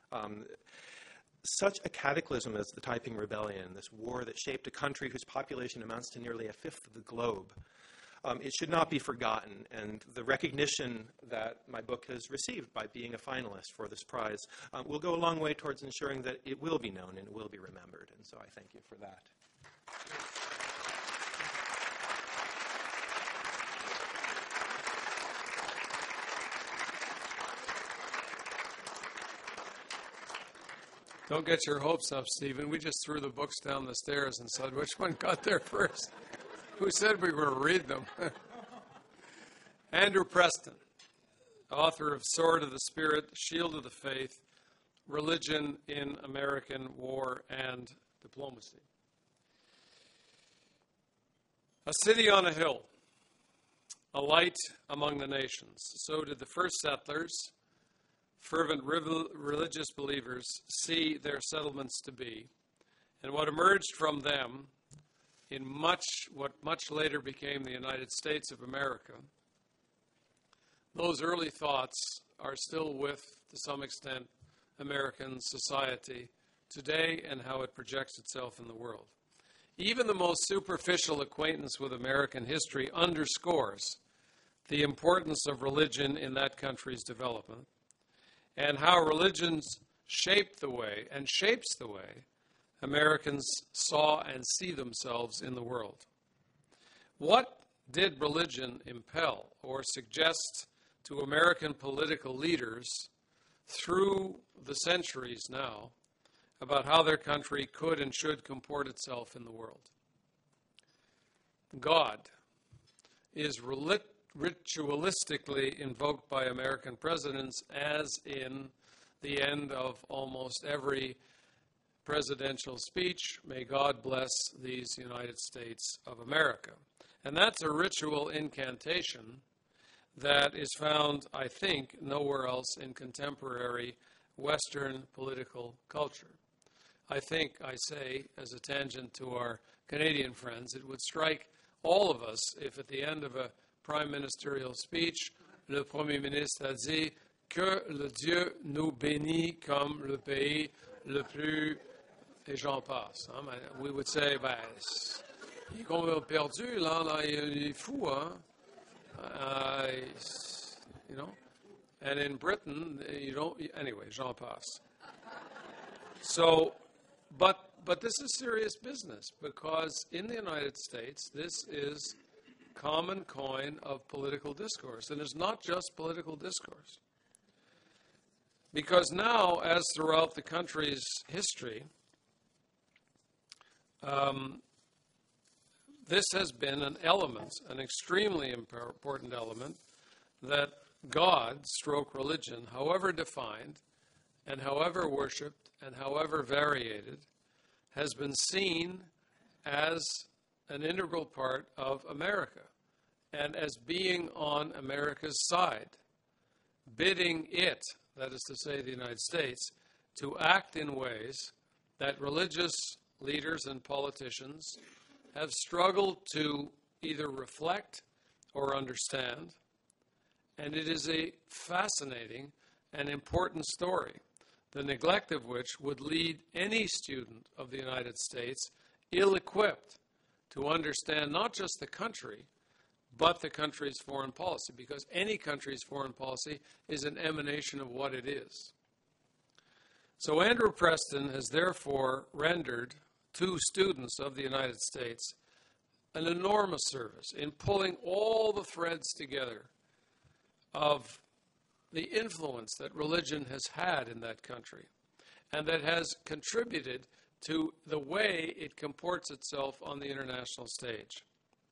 such a cataclysm as the Taiping Rebellion, this war that shaped a country whose population amounts to nearly a fifth of the globe, it should not be forgotten, and the recognition that my book has received by being a finalist for this prize will go a long way towards ensuring that it will be known and it will be remembered, and so I thank you for that. Don't get your hopes up, Stephen. We just threw the books down the stairs and said which one got there first. Who said we were going to read them? Andrew Preston, author of Sword of the Spirit, Shield of the Faith, Religion in American War and Diplomacy. A city on a hill, a light among the nations. So did the first settlers, fervent religious believers, see their settlements to be. And what emerged from them in what much later became the United States of America, those early thoughts are still with, to some extent, American society today and how it projects itself in the world. Even the most superficial acquaintance with American history underscores the importance of religion in that country's development and how religions shaped the way and shapes the way Americans saw and see themselves in the world. What did religion impel or suggest to American political leaders through the centuries now about how their country could and should comport itself in the world? God is ritualistically invoked by American presidents, as in the end of almost every presidential speech, "May God bless these United States of America." And that's a ritual incantation that is found, I think, nowhere else in contemporary Western political culture. I think, I say, as a tangent to our Canadian friends, it would strike all of us if at the end of a prime ministerial speech, le Premier ministre a dit que le Dieu nous bénit comme le pays le plus, et j'en passe. We would say, il est complètement perdu, là, il est fou, hein? You know? And in Britain, you don't, anyway, j'en passe. So, but this is serious business, because in the United States, this is common coin of political discourse. And it's not just political discourse. Because now, as throughout the country's history, this has been an element, an extremely important element, that God, stroke religion, however defined, and however worshipped, and however variated, has been seen as an integral part of America, and as being on America's side, bidding it, that is to say the United States, to act in ways that religious leaders and politicians have struggled to either reflect or understand. And it is a fascinating and important story, the neglect of which would lead any student of the United States ill-equipped to understand not just the country, but the country's foreign policy, because any country's foreign policy is an emanation of what it is. So Andrew Preston has therefore rendered to students of the United States an enormous service in pulling all the threads together of the influence that religion has had in that country, and that has contributed to the way it comports itself on the international stage.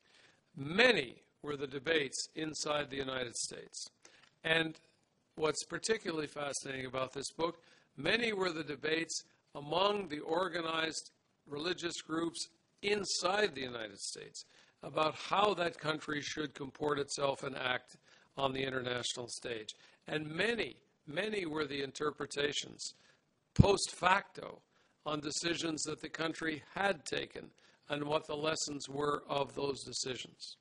Many were the debates inside the United States. And what's particularly fascinating about this book, many were the debates among the organized religious groups inside the United States about how that country should comport itself and act on the international stage. And many were the interpretations post facto on decisions that the country had taken and what the lessons were of those decisions.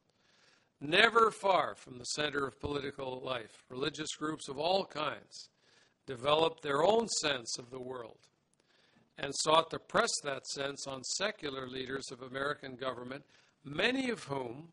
Never far from the center of political life, religious groups of all kinds developed their own sense of the world and sought to press that sense on secular leaders of American government, many of whom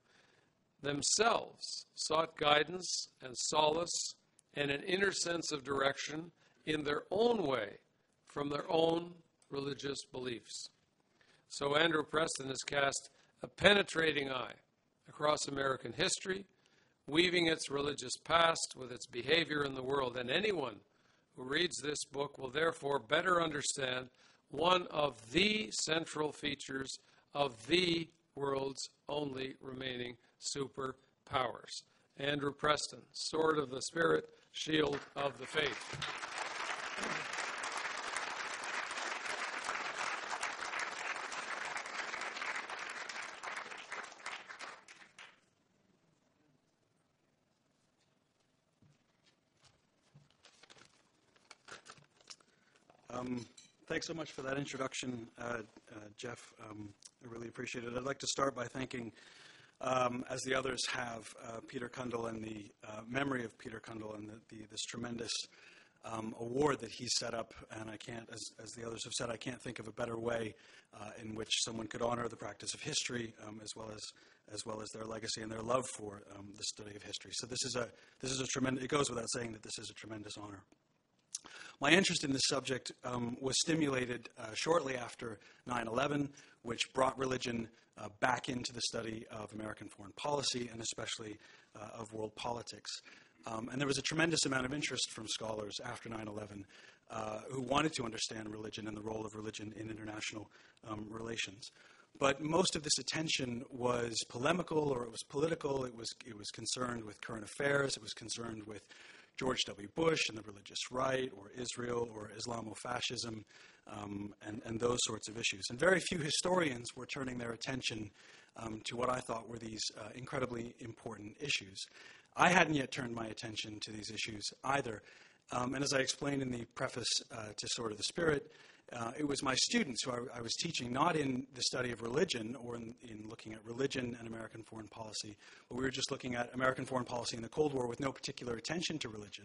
themselves sought guidance and solace and an inner sense of direction in their own way from their own religious beliefs. So Andrew Preston has cast a penetrating eye across American history, weaving its religious past with its behavior in the world. And anyone who reads this book will therefore better understand one of the central features of the world's only remaining superpowers. Andrew Preston, Sword of the Spirit, Shield of the Faith. Thanks so much for that introduction, Jeff. I really appreciate it. I'd like to start by thanking, as the others have, Peter Cundall and the memory of Peter Cundall and this tremendous award that he set up. And I can't, as the others have said, I can't think of a better way in which someone could honor the practice of history as well as their legacy and their love for the study of history. So this is a tremendous. It goes without saying that this is a tremendous honor. My interest in this subject was stimulated shortly after 9/11, which brought religion back into the study of American foreign policy and especially of world politics. And there was a tremendous amount of interest from scholars after 9/11 who wanted to understand religion and the role of religion in international relations. But most of this attention was polemical or it was political. It was concerned with current affairs. It was concerned with George W. Bush and the religious right, or Israel, or Islamofascism, and those sorts of issues. And very few historians were turning their attention to what I thought were these incredibly important issues. I hadn't yet turned my attention to these issues either. And as I explained in the preface to Sword of the Spirit, it was my students who I was teaching, not in the study of religion or in looking at religion and American foreign policy, but we were just looking at American foreign policy in the Cold War with no particular attention to religion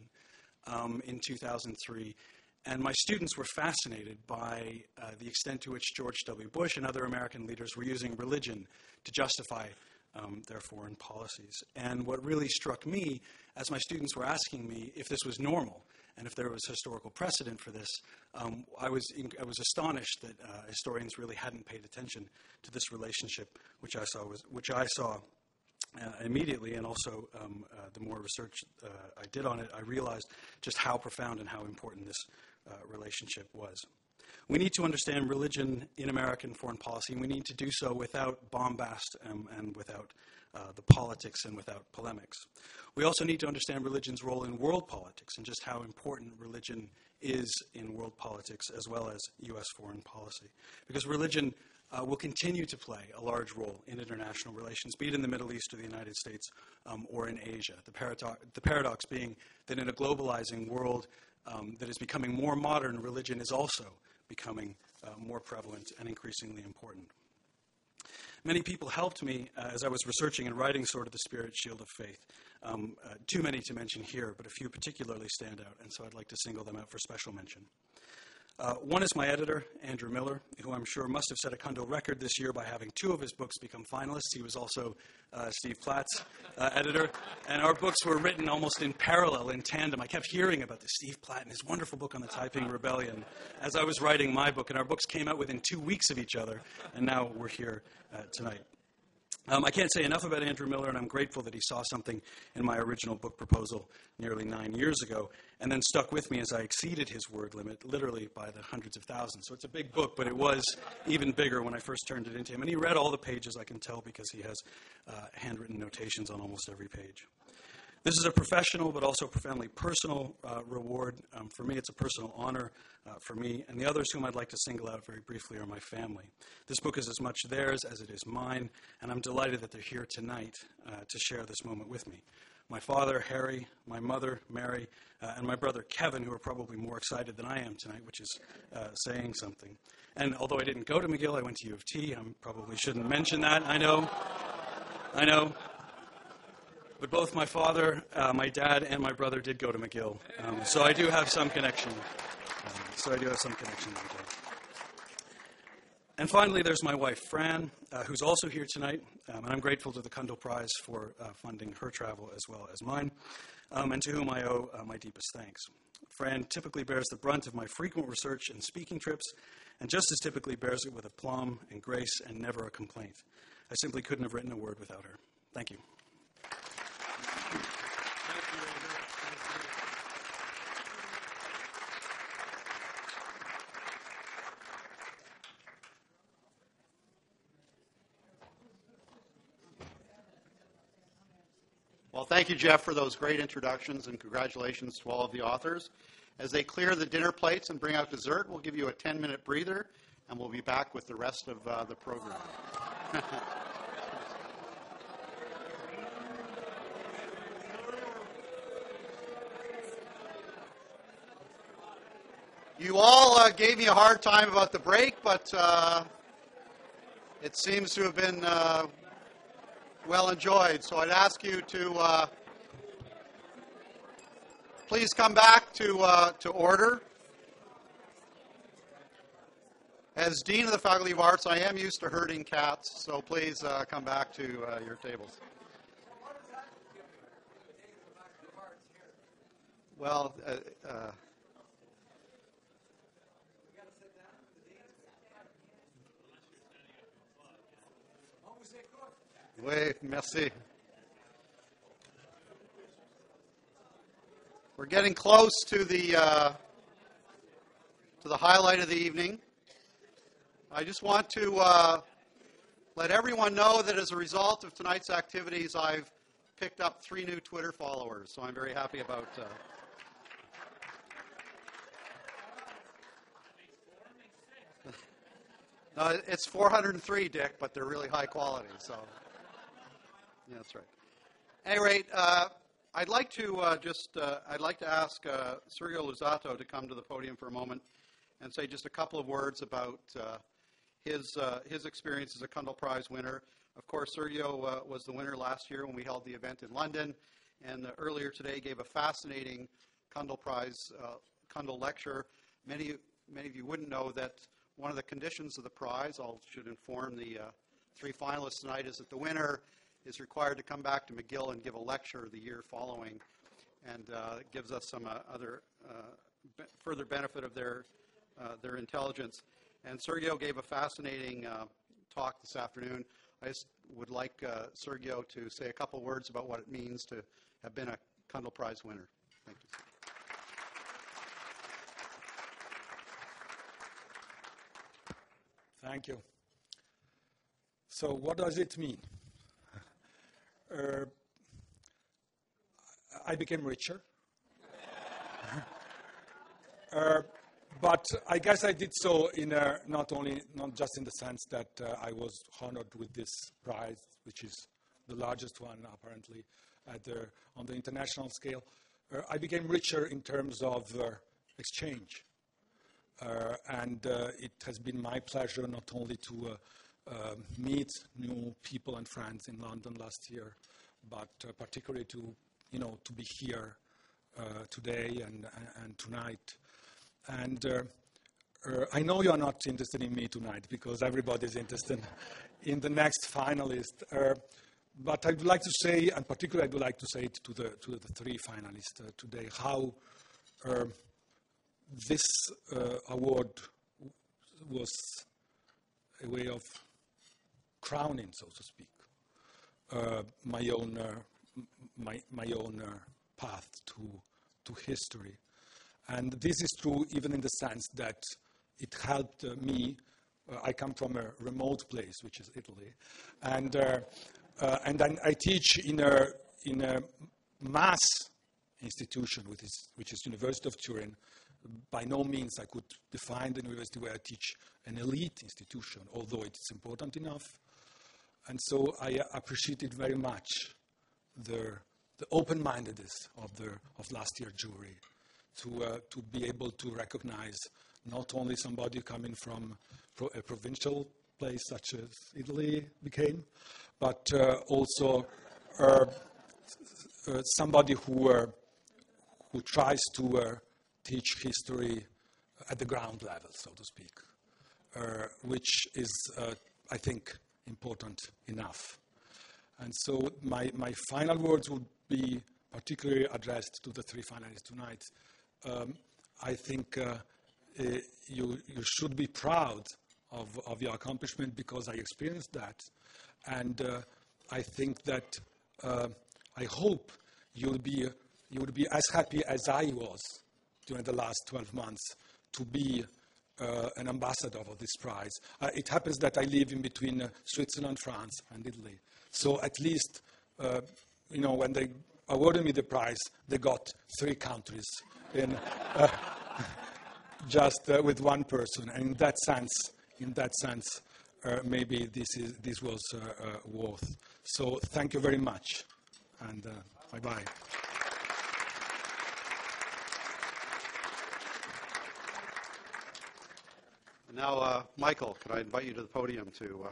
in 2003. And my students were fascinated by the extent to which George W. Bush and other American leaders were using religion to justify their foreign policies. And what really struck me, as my students were asking me if this was normal and if there was historical precedent for this, I was astonished that historians really hadn't paid attention to this relationship, which I saw immediately, and also the more research I did on it, I realized just how profound and how important this relationship was. We need to understand religion in American foreign policy, and we need to do so without bombast and without the politics and without polemics. We also need to understand religion's role in world politics and just how important religion is in world politics as well as U.S. foreign policy. Because religion will continue to play a large role in international relations, be it in the Middle East or the United States or in Asia. The paradox being that in a globalizing world that is becoming more modern, religion is also becoming more prevalent and increasingly important. Many people helped me as I was researching and writing Sword of the Spirit, Shield of Faith. Too many to mention here, but a few particularly stand out, and so I'd like to single them out for special mention. One is my editor, Andrew Miller, who I'm sure must have set a Kundal record this year by having 2 of his books become finalists. He was also Steve Platt's editor, and our books were written almost in parallel, in tandem. I kept hearing about the Steve Platt and his wonderful book on the Taiping Rebellion as I was writing my book, and our books came out within 2 weeks of each other, and now we're here tonight. I can't say enough about Andrew Miller, and I'm grateful that he saw something in my original book proposal nearly 9 years ago, and then stuck with me as I exceeded his word limit, literally by the hundreds of thousands. So it's a big book, but it was even bigger when I first turned it into him. And he read all the pages, I can tell, because he has handwritten notations on almost every page. This is a professional but also profoundly personal reward. For me, it's a personal honor for me. And the others whom I'd like to single out very briefly are my family. This book is as much theirs as it is mine, and I'm delighted that they're here tonight to share this moment with me. My father, Harry, my mother, Mary, and my brother, Kevin, who are probably more excited than I am tonight, which is saying something. And although I didn't go to McGill, I went to U of T. I probably shouldn't mention that. I know. But both my father, my dad, and my brother did go to McGill. So I do have some connection. To McGill. And finally, there's my wife, Fran, who's also here tonight. And I'm grateful to the Kundal Prize for funding her travel as well as mine, and to whom I owe my deepest thanks. Fran typically bears the brunt of my frequent research and speaking trips, and just as typically bears it with aplomb and grace and never a complaint. I simply couldn't have written a word without her. Thank you. Well, thank you, Jeff, for those great introductions, and congratulations to all of the authors. As they clear the dinner plates and bring out dessert, we'll give you a 10-minute breather, and we'll be back with the rest of the program. You all gave me a hard time about the break, but it seems to have been well enjoyed. So I'd ask you to please come back to order. As Dean of the Faculty of Arts, I am used to herding cats, so please come back to your tables. Well, oui, merci. We're getting close to the highlight of the evening. I just want to let everyone know that as a result of tonight's activities, I've picked up 3 new Twitter followers, so I'm very happy about No, it's 403, Dick, but they're really high quality. So, yeah, that's right. At any rate, I'd like to ask Sergio Luzzatto to come to the podium for a moment and say just a couple of words about his experience as a Cundill Prize winner. Of course, Sergio was the winner last year when we held the event in London, and earlier today gave a fascinating Cundill Prize Cundill lecture. Many of you wouldn't know that one of the conditions of the prize, I should inform the three finalists tonight, is that the winner is required to come back to McGill and give a lecture the year following, and it gives us some other further benefit of their intelligence. And Sergio gave a fascinating talk this afternoon. I just would like Sergio to say a couple words about what it means to have been a Cundill Prize winner. Thank you. Thank you. So what does it mean? I became richer. But I guess I did so in not just in the sense that I was honored with this prize, which is the largest one apparently on the international scale. I became richer in terms of exchange. And it has been my pleasure not only to meet new people and friends in London last year, but particularly to be here today and tonight. And I know you are not interested in me tonight because everybody's interested in the next finalist. But I would like to say, and particularly I would like to say it to the three finalists today, how this award was a way of crowning, so to speak, my own path to history. And this is true even in the sense that it helped me. I come from a remote place, which is Italy, and I teach in a mass institution, which is University of Turin. By no means I could define the university where I teach an elite institution, although it's important enough. And so I appreciated very much the open-mindedness of last year's jury to be able to recognize not only somebody coming from a provincial place such as Italy became, but also somebody who tries to teach history at the ground level, so to speak, which is, I think, important enough. And so my final words would be particularly addressed to the three finalists tonight. I think you should be proud of your accomplishment because I experienced that. And I think that I hope you would be as happy as I was during the last 12 months to be an ambassador of this prize. It happens that I live in between Switzerland, France, and Italy. So at least, when they awarded me the prize, they got 3 countries in just with one person. And in that sense, maybe this was worth. So thank you very much, and bye-bye. Now, Michael, could I invite you to the podium to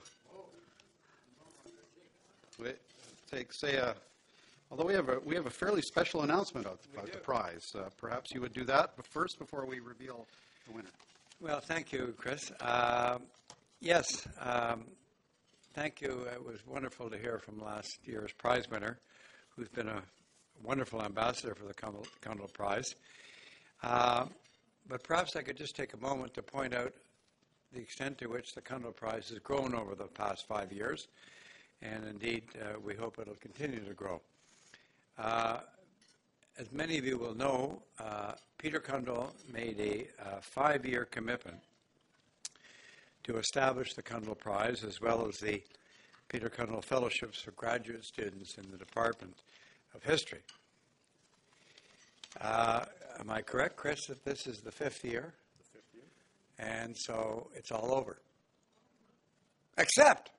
although we have a fairly special announcement about the prize. Perhaps you would do that first before we reveal the winner. Well, thank you, Chris. Yes, thank you. It was wonderful to hear from last year's prize winner, who's been a wonderful ambassador for the Cundill Prize. But perhaps I could just take a moment to point out the extent to which the Cundill Prize has grown over the past 5 years, and indeed we hope it will continue to grow. As many of you will know, Peter Cundill made a 5-year commitment to establish the Cundill Prize as well as the Peter Cundill Fellowships for graduate students in the Department of History. Am I correct, Chris, that this is the 5th year? And so it's all over. Except,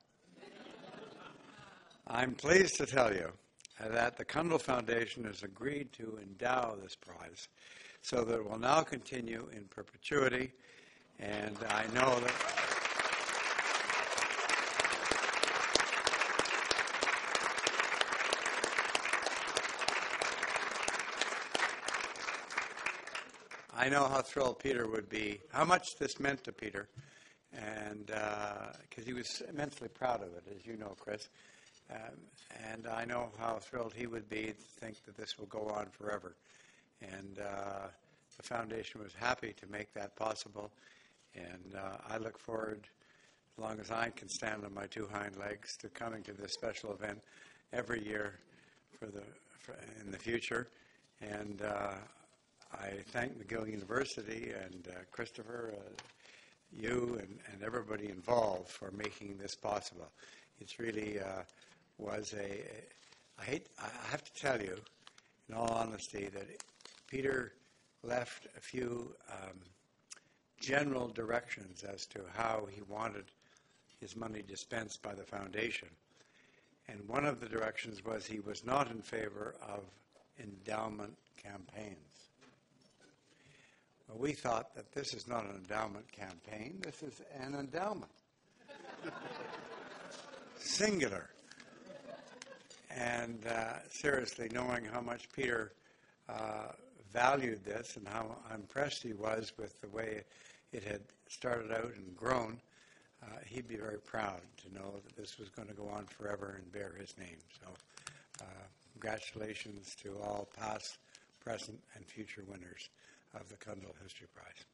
I'm pleased to tell you that the Kundal Foundation has agreed to endow this prize so that it will now continue in perpetuity. And I know that I know how thrilled Peter would be, how much this meant to Peter, and because he was immensely proud of it, as you know, Chris. And I know how thrilled he would be to think that this will go on forever. And the foundation was happy to make that possible. And I look forward, as long as I can stand on my two hind legs, to coming to this special event every year in the future. And I thank McGill University and Christopher, you and everybody involved for making this possible. It's really was I have to tell you, in all honesty, that Peter left a few general directions as to how he wanted his money dispensed by the foundation. And one of the directions was he was not in favor of endowment campaigns. Well, we thought that this is not an endowment campaign, this is an endowment. Singular. And seriously, knowing how much Peter valued this and how impressed he was with the way it had started out and grown, he'd be very proud to know that this was going to go on forever and bear his name. So congratulations to all past, present, and future winners of the Kundal History Prize.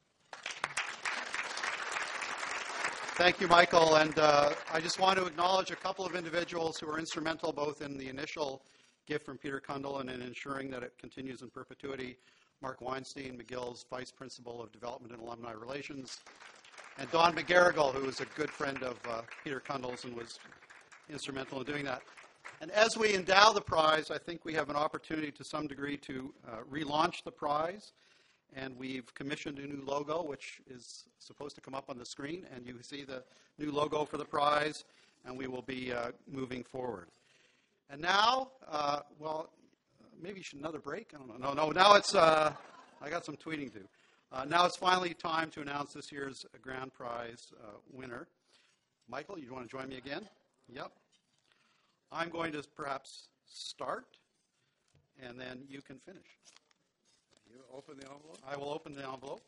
Thank you, Michael. And I just want to acknowledge a couple of individuals who were instrumental both in the initial gift from Peter Kundal and in ensuring that it continues in perpetuity. Mark Weinstein, McGill's Vice Principal of Development and Alumni Relations, and Don McGarrigle, who is a good friend of Peter Kundal's and was instrumental in doing that. And as we endow the prize, I think we have an opportunity to some degree to relaunch the prize. And we've commissioned a new logo, which is supposed to come up on the screen. And you see the new logo for the prize, and we will be moving forward. And now, maybe you should another break? I don't know. No, now it's, I got some tweeting to do. Now it's finally time to announce this year's grand prize winner. Michael, you want to join me again? Yep. I'm going to perhaps start, and then you can finish. You open the envelope? I will open the envelope.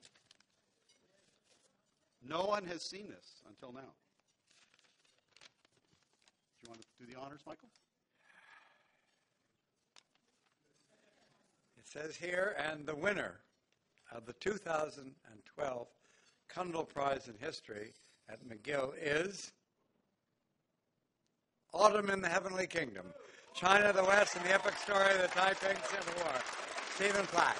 No one has seen this until now. Do you want to do the honors, Michael? It says here, and the winner of the 2012 Kundal Prize in History at McGill is Autumn in the Heavenly Kingdom, China, the West, and the Epic Story of the Taiping Civil War. Stephen Platt.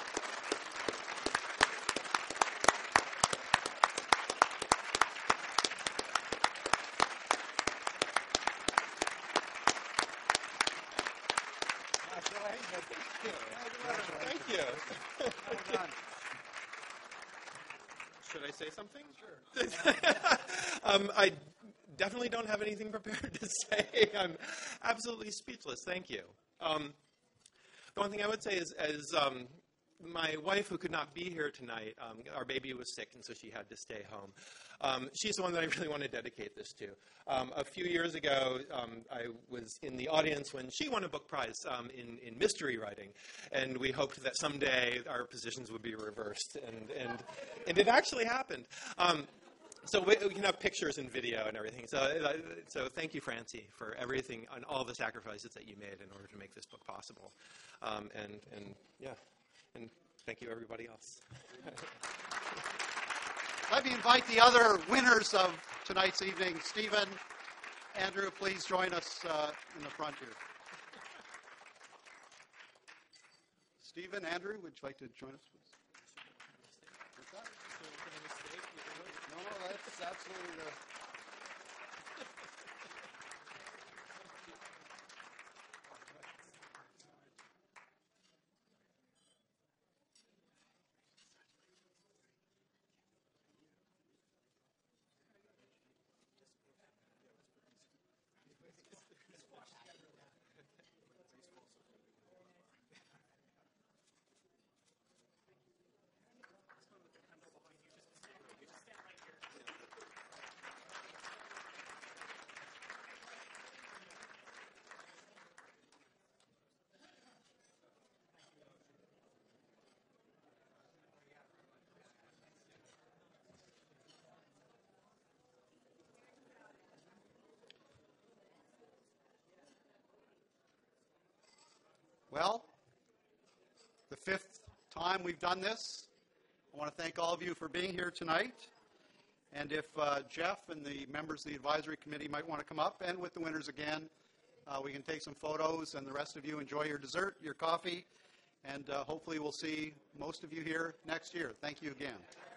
Thank you. Well done. Should I say something? Sure. I definitely don't have anything prepared to say. I'm absolutely speechless. Thank you. The one thing I would say is, my wife, who could not be here tonight, our baby was sick, and so she had to stay home. She's the one that I really want to dedicate this to. A few years ago, I was in the audience when she won a book prize in mystery writing, and we hoped that someday our positions would be reversed, and it actually happened. So we can have pictures and video and everything. So thank you, Francie, for everything and all the sacrifices that you made in order to make this book possible. And thank you, everybody else. Let me invite the other winners of tonight's evening. Stephen, Andrew, please join us in the front here. Stephen, Andrew, would you like to join us, please? What's that? No, that's absolutely the... Well, the fifth time we've done this. I want to thank all of you for being here tonight. And if Jeff and the members of the advisory committee might want to come up, and with the winners again, we can take some photos, and the rest of you enjoy your dessert, your coffee, and hopefully we'll see most of you here next year. Thank you again.